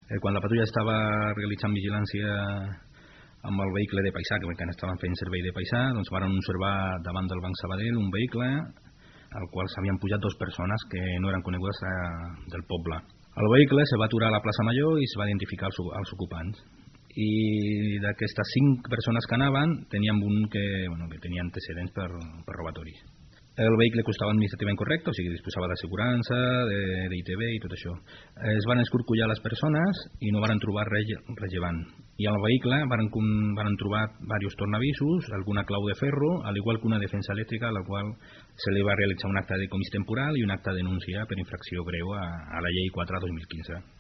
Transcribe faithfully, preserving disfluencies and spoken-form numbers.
Eh, quan la patrulla estava realitzant vigilància amb el vehicle de paisà, que encara estaven fent servei de paisà, doncs van observar davant del Banc Sabadell un vehicle al qual s'havien pujat dues persones que no eren conegudes a, del poble. El vehicle se va aturar a la plaça Major i es va identificar els, els ocupants. I d'aquestes cinc persones que anaven, teníem un que, bueno, que tenia antecedents per, per robatoris. El vehicle costava administrativament correcte, o sigui, disposava d'assegurança, d'I T B i tot això. Es van escorcollar les persones i no van trobar res rellevant. I al vehicle van, van trobar diversos tornavisos, alguna clau de ferro, al igual que una defensa elèctrica, a la qual se li va realitzar un acte de comís temporal i un acte de denúncia per infracció greu a, a la llei quatre dos mil quinze.